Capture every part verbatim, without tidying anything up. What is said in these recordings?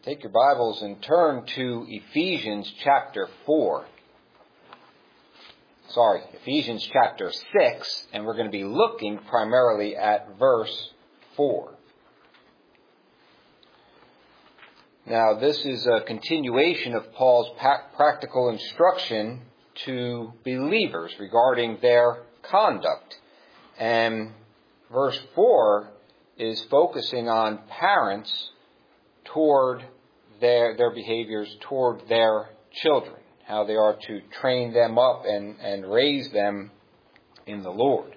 take your Bibles and turn to Ephesians chapter four. Sorry, Ephesians chapter six, and we're going to be looking primarily at verse four. Now, this is a continuation of Paul's practical instruction to believers regarding their conduct. And verse four is focusing on parents toward their their behaviors toward their children, how they are to train them up and, and raise them in the Lord.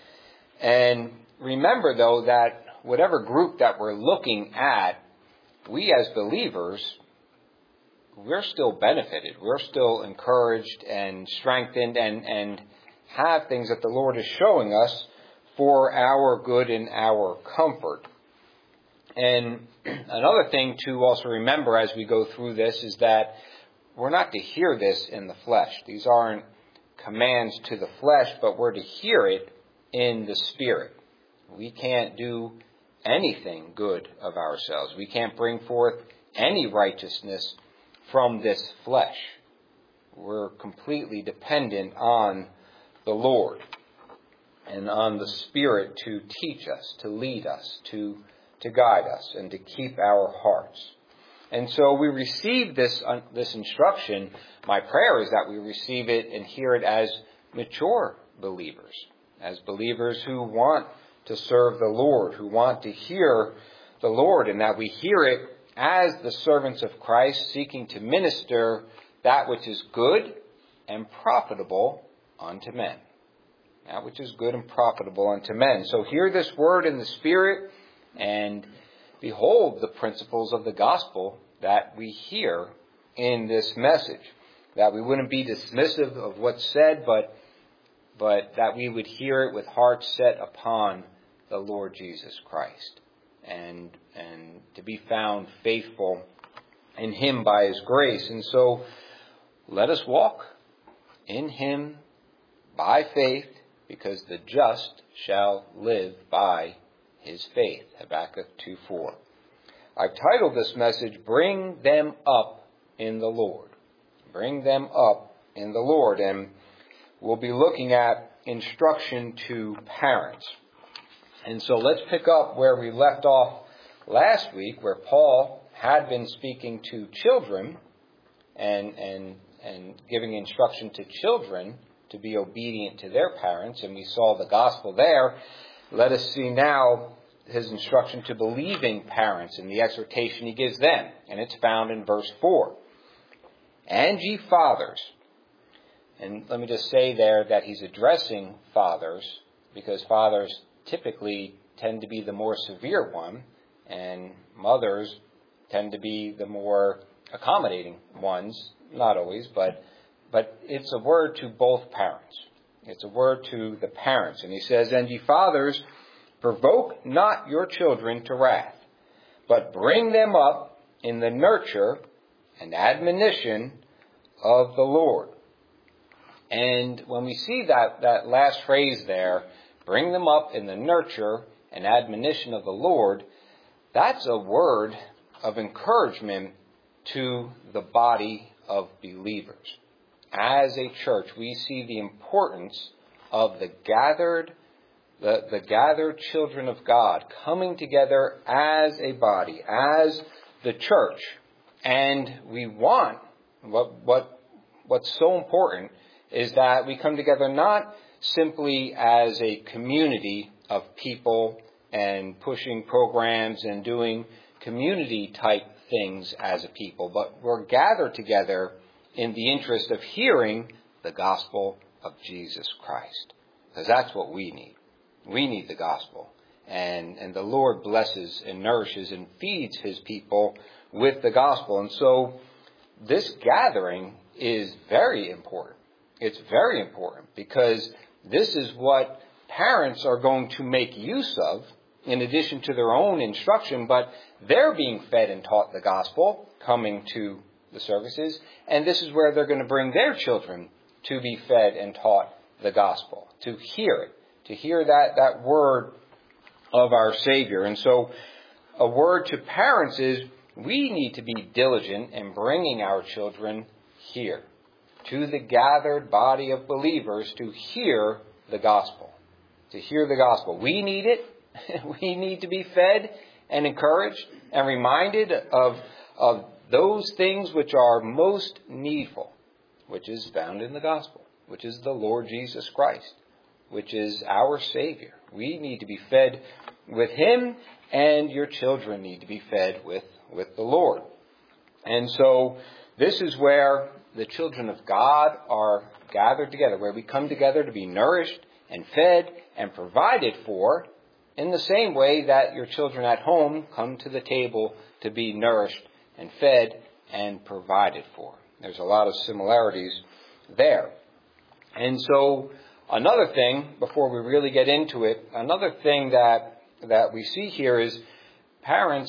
And remember, though, that whatever group that we're looking at, we as believers, we're still benefited. We're still encouraged and strengthened and, and have things that the Lord is showing us for our good and our comfort. And another thing to also remember as we go through this is that we're not to hear this in the flesh. These aren't commands to the flesh, but we're to hear it in the Spirit. We can't do anything good of ourselves. We can't bring forth any righteousness from this flesh. We're completely dependent on the Lord and on the Spirit to teach us, to lead us, to to guide us, and to keep our hearts. And so we receive this uh, this instruction. My prayer is that we receive it and hear it as mature believers, as believers who want to serve the Lord, who want to hear the Lord, and that we hear it as the servants of Christ seeking to minister that which is good and profitable unto men. That which is good and profitable unto men. So hear this word in the Spirit and behold the principles of the gospel that we hear in this message. That we wouldn't be dismissive of what's said, but, but that we would hear it with hearts set upon the Lord Jesus Christ. And, and to be found faithful in Him by His grace. And so let us walk in Him by faith, because the just shall live by His faith. Habakkuk two four. I've titled this message, Bring Them Up in the Lord. Bring them up in the Lord. And we'll be looking at instruction to parents. And so let's pick up where we left off last week, where Paul had been speaking to children and, and, and giving instruction to children to be obedient to their parents. And we saw the gospel there. Let us see now his instruction to believing parents and the exhortation he gives them. And it's found in verse four. And ye fathers. And let me just say there that he's addressing fathers, because fathers typically tend to be the more severe one, and mothers tend to be the more accommodating ones. Not always, but but it's a word to both parents. It's a word to the parents. And he says, And ye fathers, provoke not your children to wrath, but bring them up in the nurture and admonition of the Lord. And when we see that, that last phrase there, bring them up in the nurture and admonition of the Lord, that's a word of encouragement to the body of believers. As a church, we see the importance of the gathered The, the gathered children of God coming together as a body, as the church. And we want, what, what what's so important is that we come together not simply as a community of people and pushing programs and doing community type things as a people, but we're gathered together in the interest of hearing the gospel of Jesus Christ. Because that's what we need. We need the gospel. And, and the Lord blesses and nourishes and feeds His people with the gospel. And so this gathering is very important. It's very important because this is what parents are going to make use of in addition to their own instruction, but they're being fed and taught the gospel coming to the services. And this is where they're going to bring their children to be fed and taught the gospel, to hear it. To hear that, that word of our Savior. And so a word to parents is we need to be diligent in bringing our children here, to the gathered body of believers, to hear the gospel. To hear the gospel. We need it. We need to be fed and encouraged and reminded of, of those things which are most needful, which is found in the gospel, which is the Lord Jesus Christ, which is our Savior. We need to be fed with Him, and your children need to be fed with, with the Lord. And so this is where the children of God are gathered together, where we come together to be nourished and fed and provided for, in the same way that your children at home come to the table to be nourished and fed and provided for. There's a lot of similarities there. And so another thing, before we really get into it, another thing that, that we see here is parents,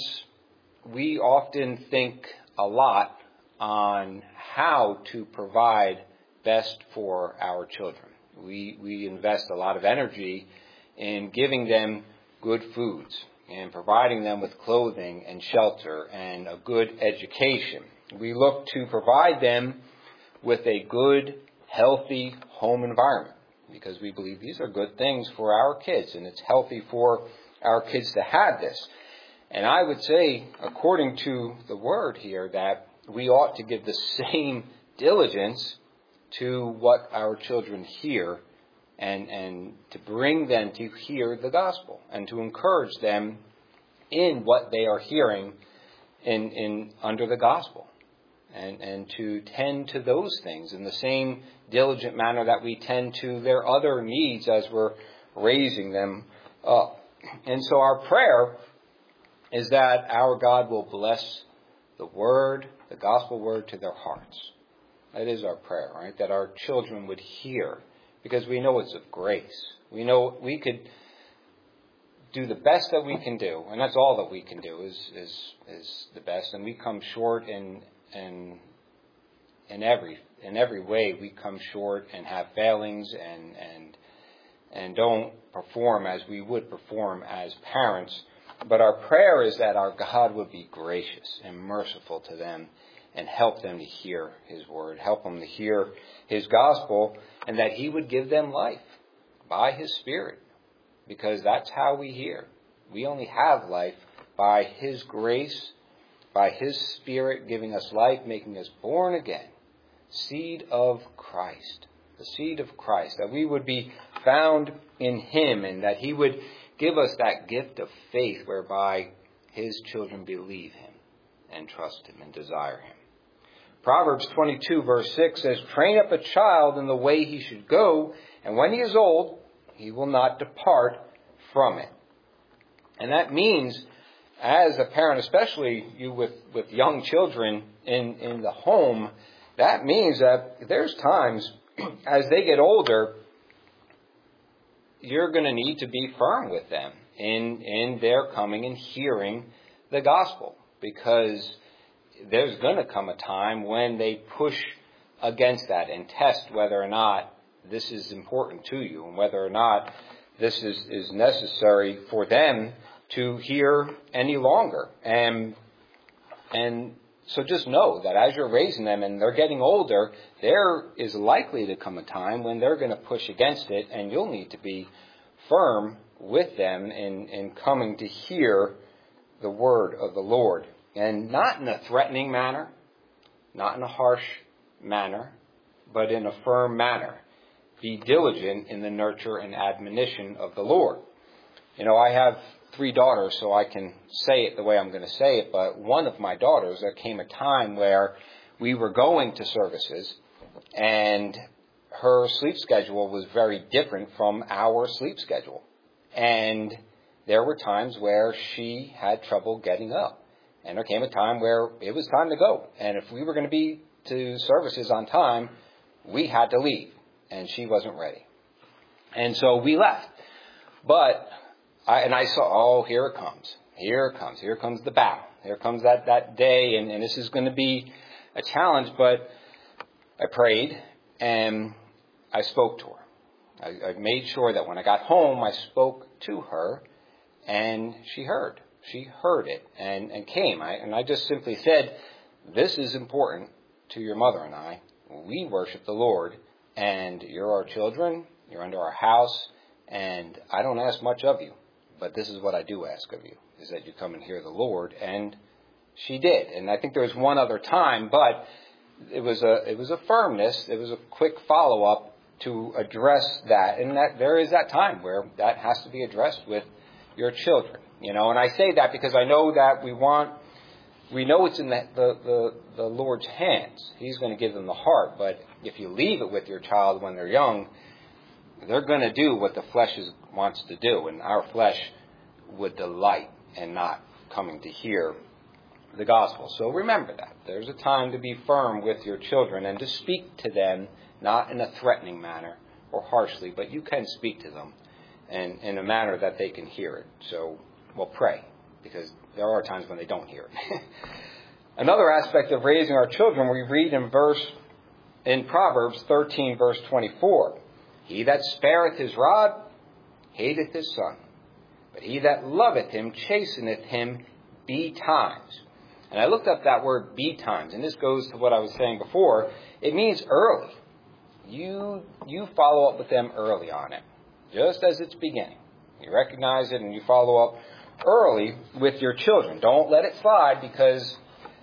we often think a lot on how to provide best for our children. We, we invest a lot of energy in giving them good foods and providing them with clothing and shelter and a good education. We look to provide them with a good, healthy home environment because we believe these are good things for our kids, and it's healthy for our kids to have this. And I would say, according to the word here, that we ought to give the same diligence to what our children hear, and, and to bring them to hear the gospel and to encourage them in what they are hearing in, in under the gospel, and, and to tend to those things in the same diligent manner that we tend to their other needs as we're raising them up. And so our prayer is that our God will bless the word, the gospel word, to their hearts. That is our prayer, right? That our children would hear, because we know it's of grace. We know we could do the best that we can do, and that's all that we can do is is, is the best. And we come short in in in every in every way. We come short and have failings and and and don't perform as we would perform as parents. But our prayer is that our God would be gracious and merciful to them and help them to hear His word, help them to hear His gospel, and that He would give them life by His Spirit, because that's how we hear. We only have life by His grace, by His Spirit giving us life, making us born again, seed of Christ, the seed of Christ, that we would be found in Him, and that He would give us that gift of faith whereby His children believe Him and trust Him and desire Him. Proverbs twenty-two verse six says, "Train up a child in the way he should go, and when he is old, he will not depart from it." And that means, as a parent, especially you with, with young children in, in the home, that means that there's times as they get older, you're going to need to be firm with them in, in their coming and hearing the gospel, because there's going to come a time when they push against that and test whether or not this is important to you and whether or not this is, is necessary for them to hear any longer. And, and so just know that as you're raising them and they're getting older, there is likely to come a time when they're going to push against it, and you'll need to be firm with them in, in coming to hear the word of the Lord. And not in a threatening manner, not in a harsh manner, but in a firm manner. Be diligent in the nurture and admonition of the Lord. You know, I have three daughters, so I can say it the way I'm going to say it, but one of my daughters, there came a time where we were going to services, and her sleep schedule was very different from our sleep schedule. And there were times where she had trouble getting up. And there came a time where it was time to go. And if we were going to be to services on time, we had to leave. And she wasn't ready. And so we left. But, I, and I saw, oh, here it comes. Here it comes. Here comes the battle. Here comes that, that day. And, and this is going to be a challenge. But I prayed and I spoke to her. I, I made sure that when I got home, I spoke to her and she heard. she heard it and, and came. I, and I just simply said, this is important to your mother and I. We worship the Lord, and you're our children, you're under our house, and I don't ask much of you. But this is what I do ask of you, is that you come and hear the Lord. And she did. And I think there was one other time, but it was a it was a firmness, it was a quick follow-up to address that. And that there is that time where that has to be addressed with your children. You know, and I say that because I know that we want, we know it's in the, the, the, the Lord's hands. He's going to give them the heart. But if you leave it with your child when they're young, they're going to do what the flesh is, wants to do. And our flesh would delight in not coming to hear the gospel. So remember that. There's a time to be firm with your children and to speak to them, not in a threatening manner or harshly, but you can speak to them in, in a manner that they can hear it. So, well, pray, because there are times when they don't hear it. Another aspect of raising our children, we read in verse in Proverbs thirteen, verse twenty-four. He that spareth his rod hateth his son, but he that loveth him chasteneth him betimes. And I looked up that word betimes, and this goes to what I was saying before. It means early. You you follow up with them early on it, just as it's beginning. You recognize it and you follow up early with your children. Don't let it slide, because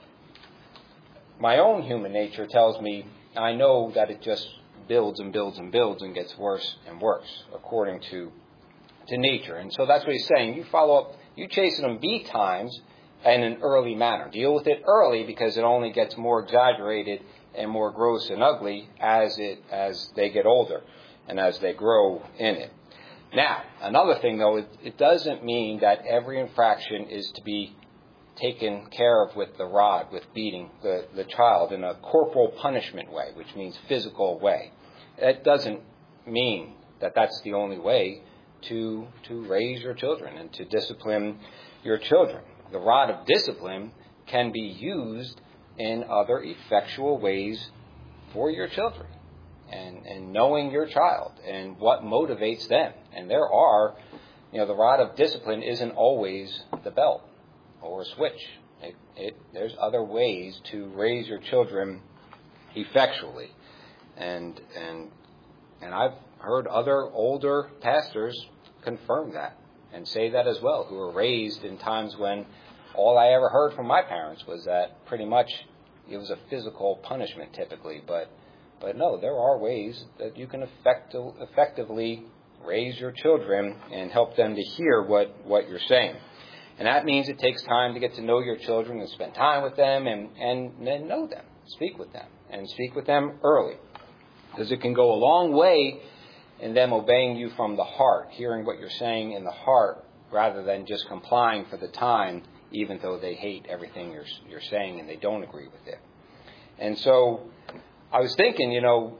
my own human nature tells me I know that it just builds and builds and builds and gets worse and worse according to to nature. And so that's what he's saying. You follow up, you chasten them betimes in an early manner. Deal with it early, because it only gets more exaggerated and more gross and ugly as it as they get older and as they grow in it. Now, another thing, though, it, it doesn't mean that every infraction is to be taken care of with the rod, with beating the, the child in a corporal punishment way, which means physical way. That doesn't mean that that's the only way to to raise your children and to discipline your children. The rod of discipline can be used in other effectual ways for your children, and, and knowing your child and what motivates them. And there are, you know, the rod of discipline isn't always the belt or a switch. It, it, there's other ways to raise your children effectually. And, and, and I've heard other older pastors confirm that and say that as well, who were raised in times when all I ever heard from my parents was that pretty much it was a physical punishment typically. But but no, there are ways that you can effect- effectively raise your children and help them to hear what, what you're saying. And that means it takes time to get to know your children and spend time with them and, and then know them, speak with them, and speak with them early. Because it can go a long way in them obeying you from the heart, hearing what you're saying in the heart, rather than just complying for the time, even though they hate everything you're, you're saying and they don't agree with it. And so I was thinking, you know,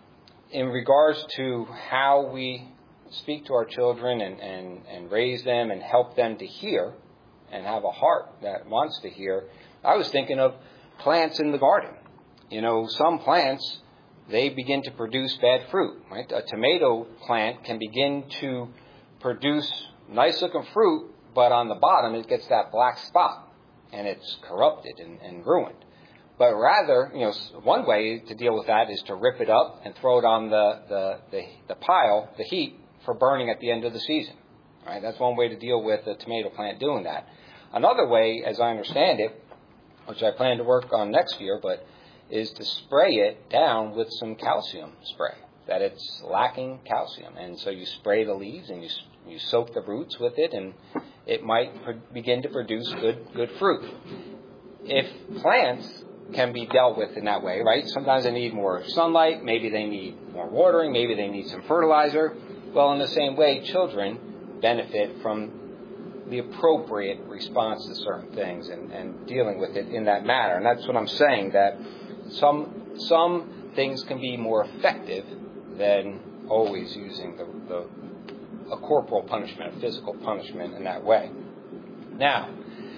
in regards to how we speak to our children and, and, and raise them and help them to hear and have a heart that wants to hear, I was thinking of plants in the garden. You know, some plants, they begin to produce bad fruit, right? A tomato plant can begin to produce nice looking fruit, but on the bottom it gets that black spot and it's corrupted and, and ruined. But rather, you know, one way to deal with that is to rip it up and throw it on the, the, the, the pile, the heap, for burning at the end of the season. Right? That's one way to deal with a tomato plant doing that. Another way, as I understand it, which I plan to work on next year, but is to spray it down with some calcium spray, that it's lacking calcium. And so you spray the leaves and you you soak the roots with it, and it might pro- begin to produce good good fruit. If plants can be dealt with in that way, right? Sometimes they need more sunlight, maybe they need more watering, maybe they need some fertilizer. Well, in the same way, children benefit from the appropriate response to certain things and, and dealing with it in that manner. And that's what I'm saying, that some some things can be more effective than always using the, the a corporal punishment, a physical punishment in that way. Now,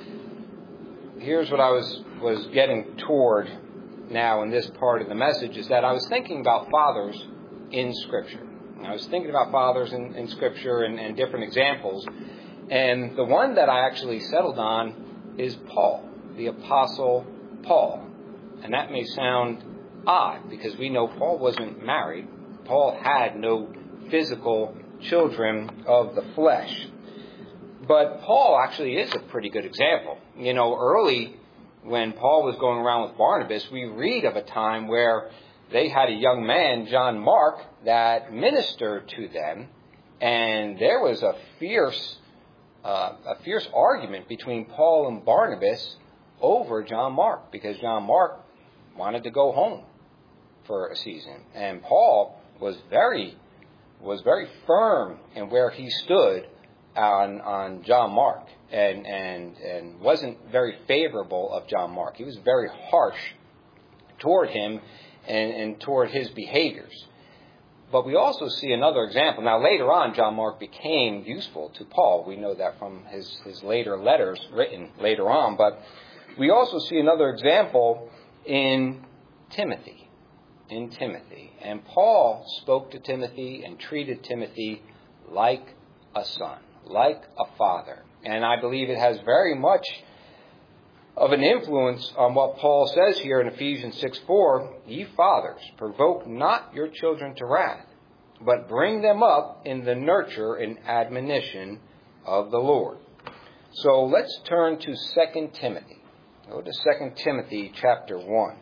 here's what I was, was getting toward now in this part of the message, is that I was thinking about fathers in Scripture. And I was thinking about fathers in, in Scripture and, and different examples. And the one that I actually settled on is Paul, the Apostle Paul. And that may sound odd because we know Paul wasn't married. Paul had no physical children of the flesh. But Paul actually is a pretty good example. You know, early when Paul was going around with Barnabas, we read of a time where they had a young man, John Mark, that ministered to them. And there was a fierce, uh, a fierce argument between Paul and Barnabas over John Mark, because John Mark wanted to go home for a season. And Paul was very, was very firm in where he stood on, on John Mark, and, and, and wasn't very favorable of John Mark. He was very harsh toward him and, and toward his behaviors. But we also see another example. Now, later on, John Mark became useful to Paul. We know that from his, his later letters written later on. But we also see another example in Timothy. In Timothy. And Paul spoke to Timothy and treated Timothy like a son, like a father. And I believe it has very much of an influence on what Paul says here in Ephesians six four, ye fathers, provoke not your children to wrath, but bring them up in the nurture and admonition of the Lord. So let's turn to Second Timothy. Go to Second Timothy chapter one.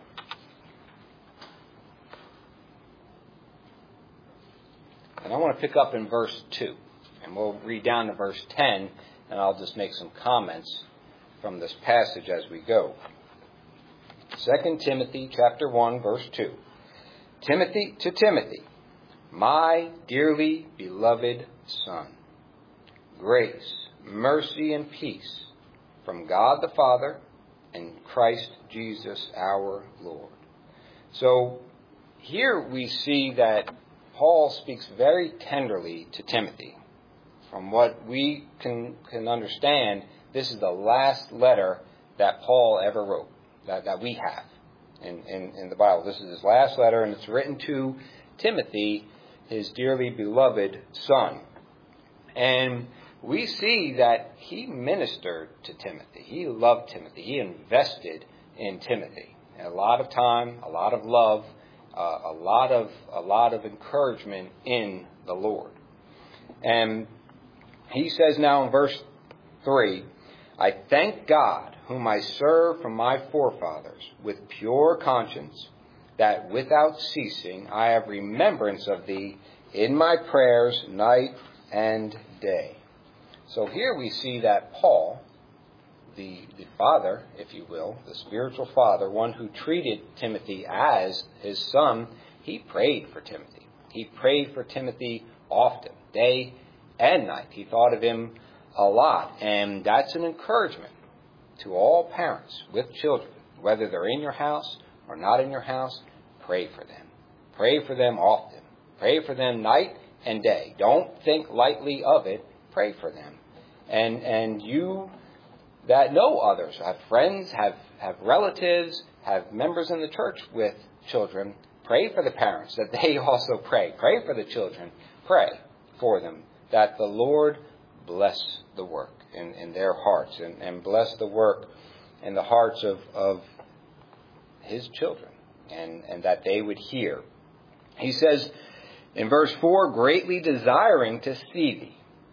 And I want to pick up in verse two. And we'll read down to verse ten, and I'll just make some comments from this passage as we go. Second Timothy chapter one, verse two. Timothy to Timothy, my dearly beloved son, grace, mercy, and peace from God the Father and Christ Jesus our Lord. So here we see that Paul speaks very tenderly to Timothy. From what we can, can understand, this is the last letter that Paul ever wrote, that, that we have in, in, in the Bible. This is his last letter, and it's written to Timothy, his dearly beloved son. And we see that he ministered to Timothy. He loved Timothy. He invested in Timothy. A lot of time, a lot of love, uh, a lot of a lot of encouragement in the Lord. And he says now in verse three, I thank God, whom I serve from my forefathers with pure conscience, that without ceasing I have remembrance of thee in my prayers night and day. So here we see that Paul, the, the father, if you will, the spiritual father, one who treated Timothy as his son, he prayed for Timothy. He prayed for Timothy often, day and night. He thought of him a lot. And that's an encouragement to all parents with children, whether they're in your house or not in your house. Pray for them. Pray for them often. Pray for them night and day. Don't think lightly of it. Pray for them. And and you that know others, have friends, have, have relatives, have members in the church with children, pray for the parents that they also pray. Pray for the children. Pray for them that the Lord bless the work in, in their hearts and, and bless the work in the hearts of, of his children, and, and that they would hear. He says in verse four, greatly desiring to see thee,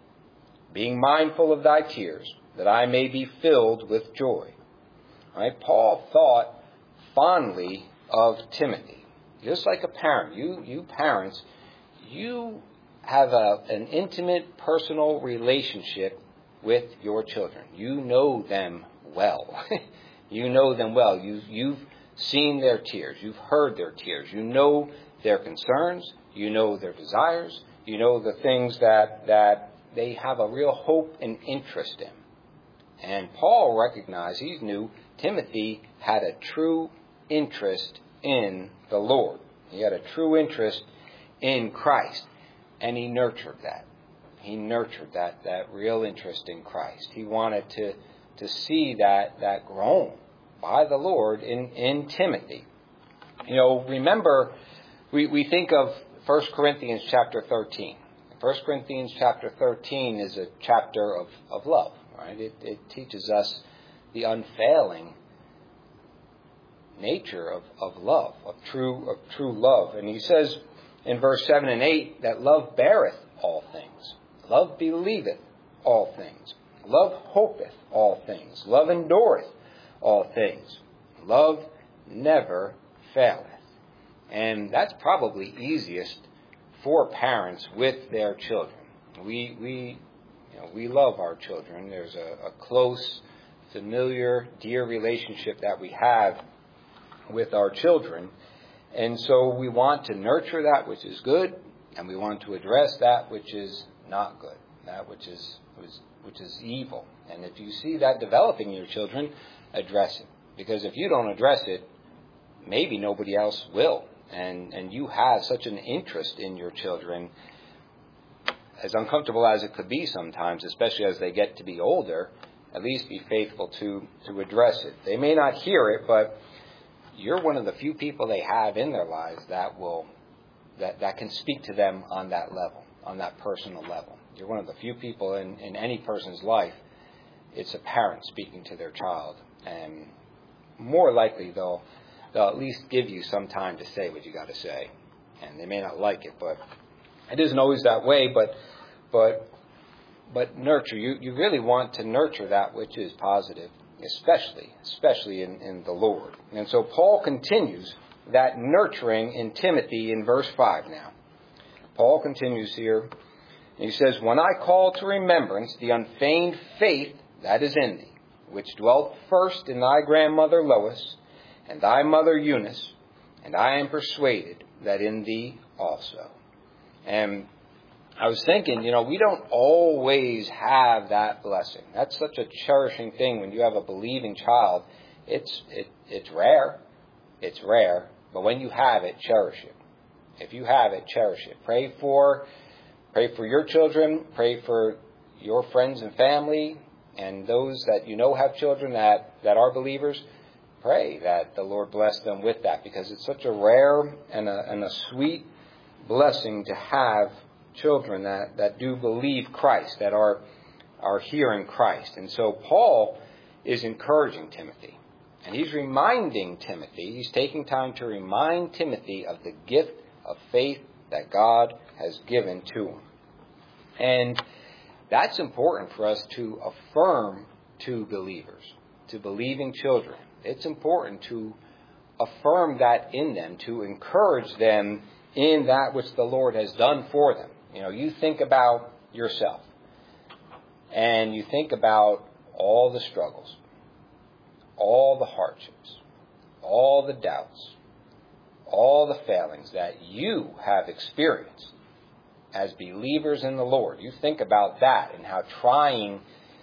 being mindful of thy tears, that I may be filled with joy. All right? Paul thought fondly of Timothy. Just like a parent, you, you parents, you have a, an intimate, personal relationship with your children. You know them well. You know them well. You, you've seen their tears. You've heard their tears. You know their concerns. You know their desires. You know the things that, that they have a real hope and interest in. And Paul recognized, he knew Timothy had a true interest in the Lord. He had a true interest in Christ. And he nurtured that. He nurtured that, that real interest in Christ. He wanted to, to see that, that grown by the Lord in, in Timothy. You know, remember, we, we think of First Corinthians chapter thirteen. First Corinthians chapter thirteen is a chapter of, of love, right? It, it teaches us the unfailing nature of, of love, of true of true love. And he says in verse seven and eight that love beareth all things. Love believeth all things. Love hopeth all things. Love endureth all things. Love never faileth. And that's probably easiest for parents with their children. We we you know, we love our children. There's a, a close, familiar, dear relationship that we have with our children. And so we want to nurture that which is good, and we want to address that which is not good, that which is which is evil. And if you see that developing in your children, address it. Because if you don't address it, maybe nobody else will. And and you have such an interest in your children, as uncomfortable as it could be sometimes, especially as they get to be older, at least be faithful to, to address it. They may not hear it, but you're one of the few people they have in their lives that will that, that can speak to them on that level, on that personal level. You're one of the few people in, in any person's life, it's a parent speaking to their child. And more likely they'll they'll at least give you some time to say what you got to say. And they may not like it, but it isn't always that way, but but but nurture. You, you really want to nurture that which is positive, especially, especially in, in the Lord. And so Paul continues that nurturing in Timothy in verse five now. Paul continues here. He says, when I call to remembrance the unfeigned faith that is in thee, which dwelt first in thy grandmother Lois, and thy mother Eunice, and I am persuaded that in thee also. And I was thinking, you know, we don't always have that blessing. That's such a cherishing thing when you have a believing child. It's it, it's rare. It's rare. But when you have it, cherish it. If you have it, cherish it. Pray for, pray for your children. Pray for your friends and family and those that you know have children that, that are believers. Pray that the Lord bless them with that, because it's such a rare and a, and a sweet blessing to have children that, that do believe Christ, that are are hearing Christ. And so Paul is encouraging Timothy, and he's reminding Timothy, he's taking time to remind Timothy of the gift of faith that God has given to him. And that's important for us to affirm to believers, to believing children. It's important to affirm that in them, to encourage them in that which the Lord has done for them. You know, you think about yourself, and you think about all the struggles, all the hardships, all the doubts, all the failings that you have experienced as believers in the Lord. You think about that and how trying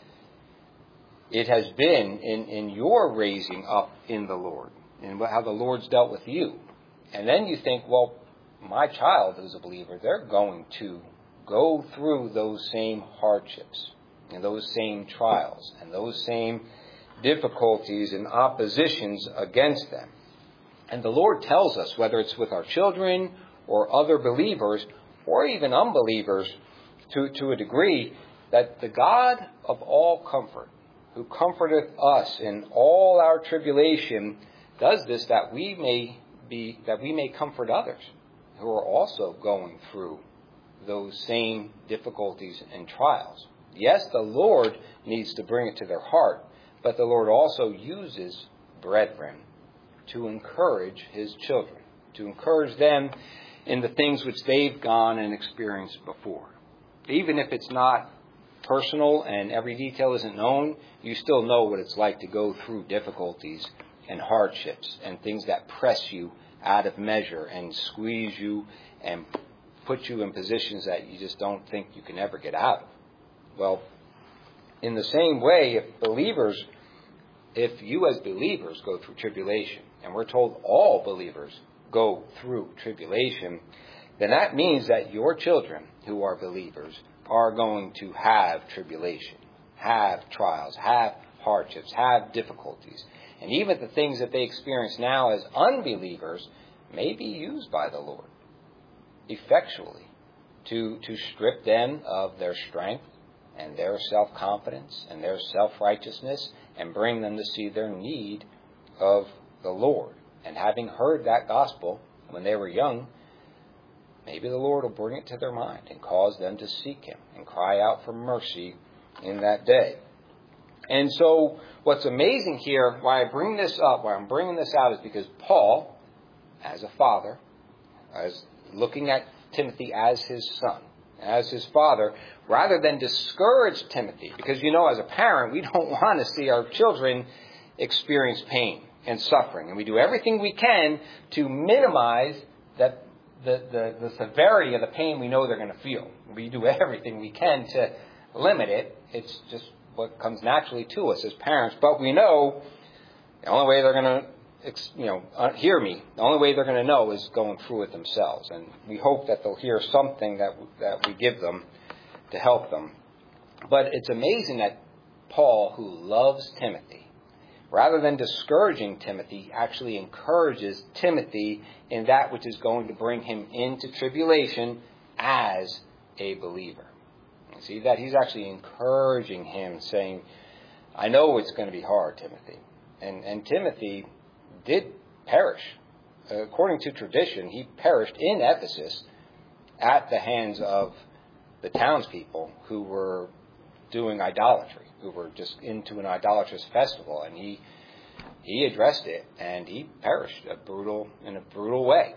it has been in, in your raising up in the Lord, and how the Lord's dealt with you. And then you think, well, my child who's a believer, they're going to go through those same hardships and those same trials and those same difficulties and oppositions against them. And the Lord tells us, whether it's with our children or other believers or even unbelievers to, to a degree, that the God of all comfort, who comforteth us in all our tribulation, does this that we may be that we may comfort others who are also going through those same difficulties and trials. Yes, the Lord needs to bring it to their heart, but the Lord also uses brethren to encourage his children, to encourage them in the things which they've gone and experienced before. Even if it's not personal and every detail isn't known, you still know what it's like to go through difficulties and hardships and things that press you out of measure and squeeze you and put you in positions that you just don't think you can ever get out of. Well, in the same way, if believers, if you as believers go through tribulation, and we're told all believers go through tribulation, then that means that your children who are believers are going to have tribulation, have trials, have hardships, have difficulties. And even the things that they experience now as unbelievers may be used by the Lord effectually to, to strip them of their strength and their self-confidence and their self-righteousness and bring them to see their need of the Lord. And having heard that gospel when they were young, maybe the Lord will bring it to their mind and cause them to seek Him and cry out for mercy in that day. And so what's amazing here, why I bring this up, why I'm bringing this out, is because Paul, as a father, as looking at Timothy as his son, as his father, rather than discourage Timothy, because, you know, as a parent, we don't want to see our children experience pain and suffering. And we do everything we can to minimize that the, the, the severity of the pain we know they're going to feel. We do everything we can to limit it. It's just what comes naturally to us as parents. But we know the only way they're going to, you know, hear me, the only way they're going to know is going through it themselves. And we hope that they'll hear something that that we give them to help them. But it's amazing that Paul, who loves Timothy, rather than discouraging Timothy, actually encourages Timothy in that which is going to bring him into tribulation as a believer. You see that he's actually encouraging him, saying, I know it's going to be hard, Timothy. And, and Timothy did perish. According to tradition, he perished in Ephesus at the hands of the townspeople who were doing idolatry, who were just into an idolatrous festival, and he he addressed it, and he perished a brutal in a brutal way,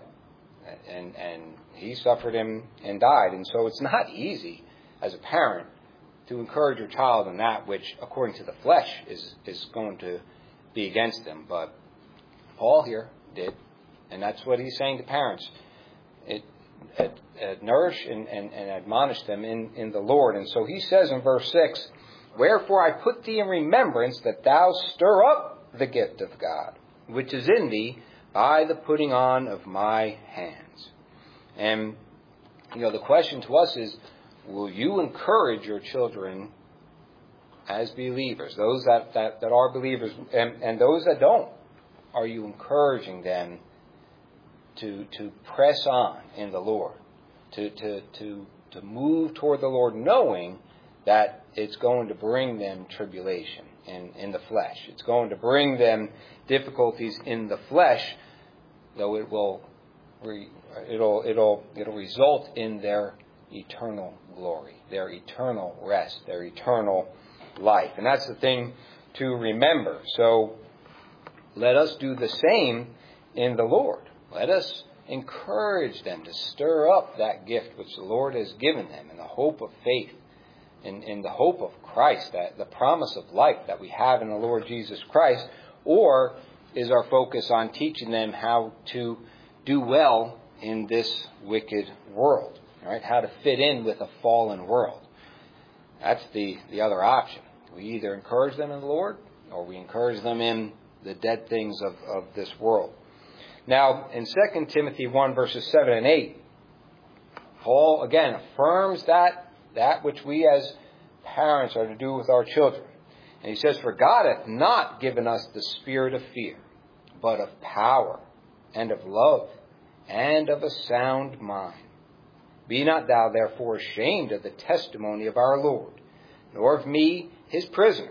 and and he suffered him and died. And so it's not easy as a parent to encourage your child in that which, according to the flesh, is is going to be against them. But Paul here did, and that's what he's saying to parents. It, it, it nourish and, and, and admonish them in, in the Lord. And so he says in verse six, Wherefore I put thee in remembrance that thou stir up the gift of God, which is in thee by the putting on of my hands. And, you know, the question to us is, will you encourage your children as believers, those that, that, that are believers, and, and those that don't? Are you encouraging them to to press on in the Lord, to to to to move toward the Lord, knowing that it's going to bring them tribulation in, in the flesh. It's going to bring them difficulties in the flesh, though it will re, it'll it'll it'll result in their eternal glory, their eternal rest, their eternal life. And that's the thing to remember. So let us do the same in the Lord. Let us encourage them to stir up that gift which the Lord has given them in the hope of faith, in, in the hope of Christ, that the promise of life that we have in the Lord Jesus Christ. Or is our focus on teaching them how to do well in this wicked world, right? How to fit in with a fallen world. That's the, the other option. We either encourage them in the Lord, or we encourage them in the dead things of, of this world. Now, in Second Timothy one, verses seven and eight, Paul, again, affirms that, that which we as parents are to do with our children. And he says, For God hath not given us the spirit of fear, but of power, and of love, and of a sound mind. Be not thou therefore ashamed of the testimony of our Lord, nor of me his prisoner,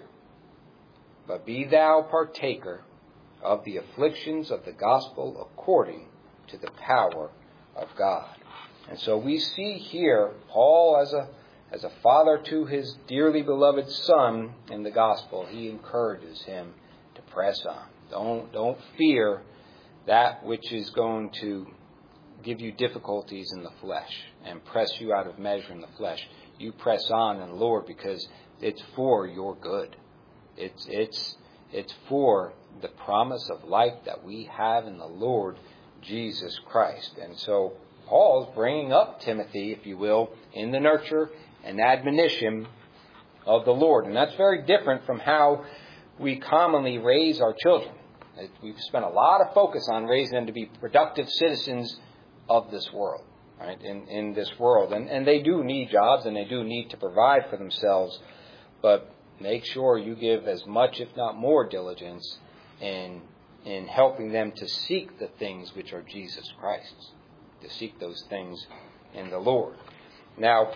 but be thou partaker of the afflictions of the gospel according to the power of God. And so we see here Paul as a as a father to his dearly beloved son in the gospel. He encourages him to press on. Don't don't fear that which is going to give you difficulties in the flesh and press you out of measure in the flesh. You press on in the Lord because it's for your good. It's it's it's for the promise of life that we have in the Lord Jesus Christ. And so Paul's bringing up Timothy, if you will, in the nurture and admonition of the Lord. And that's very different from how we commonly raise our children. We've spent a lot of focus on raising them to be productive citizens of this world, right? In in this world. And, and they do need jobs and they do need to provide for themselves. But make sure you give as much, if not more, diligence in in helping them to seek the things which are Jesus Christ's, to seek those things in the Lord. Now,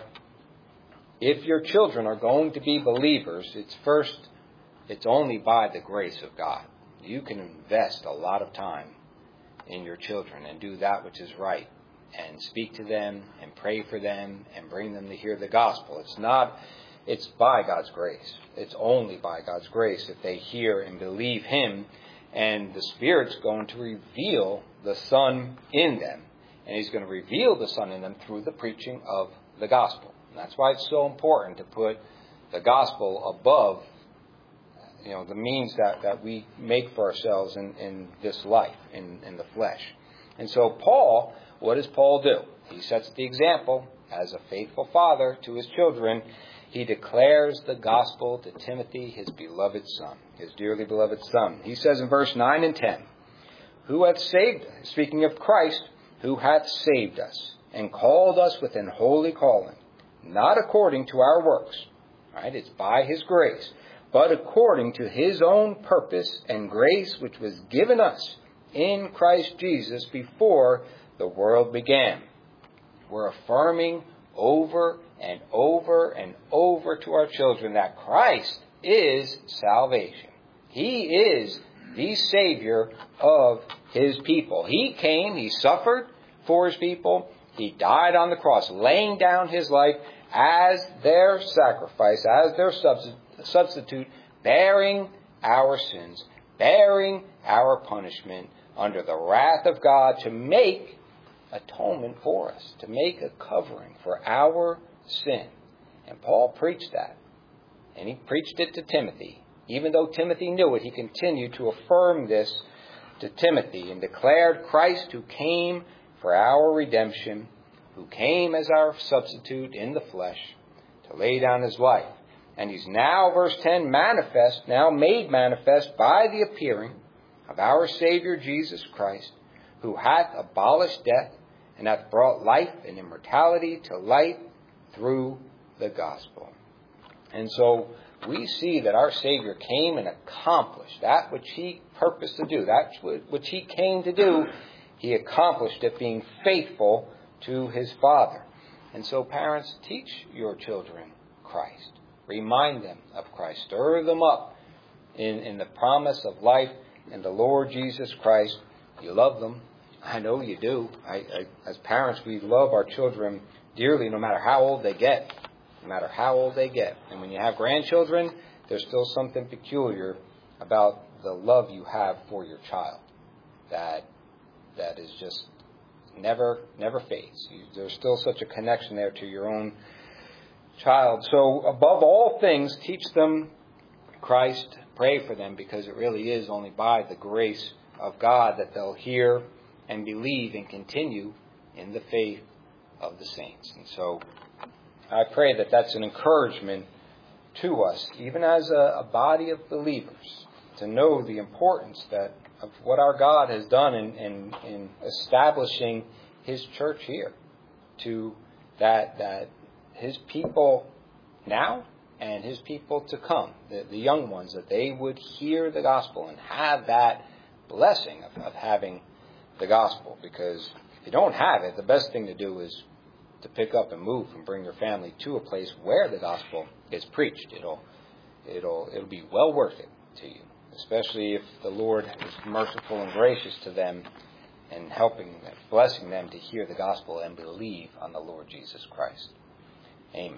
if your children are going to be believers, it's first, it's only by the grace of God. You can invest a lot of time in your children and do that which is right and speak to them and pray for them and bring them to hear the gospel. It's not, it's by God's grace. It's only by God's grace if they hear and believe Him, and the Spirit's going to reveal the Son in them. And He's going to reveal the Son in them through the preaching of the gospel. And that's why it's so important to put the gospel above, you know, the means that, that we make for ourselves in, in this life, in, in the flesh. And so Paul, what does Paul do? He sets the example as a faithful father to his children. He declares the gospel to Timothy, his beloved son, his dearly beloved son. He says in verse nine and ten, who hath saved, speaking of Christ, who hath saved us and called us with an holy calling, not according to our works, right? It's by His grace, but according to His own purpose and grace, which was given us in Christ Jesus before the world began. We're affirming over and over and over to our children that Christ is salvation. He is the Savior of His people. He came, He suffered for His people. He died on the cross, laying down His life as their sacrifice, as their substitute, bearing our sins, bearing our punishment under the wrath of God to make atonement for us, to make a covering for our sin. And Paul preached that. And he preached it to Timothy. Even though Timothy knew it, he continued to affirm this to Timothy and declared Christ, who came for our redemption, who came as our substitute in the flesh to lay down His life. And He's now, verse ten, manifest, now made manifest by the appearing of our Savior Jesus Christ, who hath abolished death and hath brought life and immortality to light through the gospel. And so we see that our Savior came and accomplished that which He purposed to do, that which He came to do. He accomplished it, being faithful to His Father. And so parents, teach your children Christ. Remind them of Christ. Stir them up in, in the promise of life in the Lord Jesus Christ. You love them. I know you do. I, I, as parents, we love our children dearly no matter how old they get. No matter how old they get. And when you have grandchildren, there's still something peculiar about the love you have for your child. That that is just never, never fades. You, there's still such a connection there to your own child. So above all things, teach them Christ. Pray for them, because it really is only by the grace of God that they'll hear and believe and continue in the faith of the saints. And so I pray that that's an encouragement to us, even as a, a body of believers, to know the importance that of what our God has done in, in, in establishing His church here, to that that His people now and His people to come, the, the young ones, that they would hear the gospel and have that blessing of, of having the gospel. Because if you don't have it, the best thing to do is to pick up and move and bring your family to a place where the gospel is preached. It'll it'll it'll be well worth it to you, especially if the Lord is merciful and gracious to them and helping them, blessing them to hear the gospel and believe on the Lord Jesus Christ. Amen.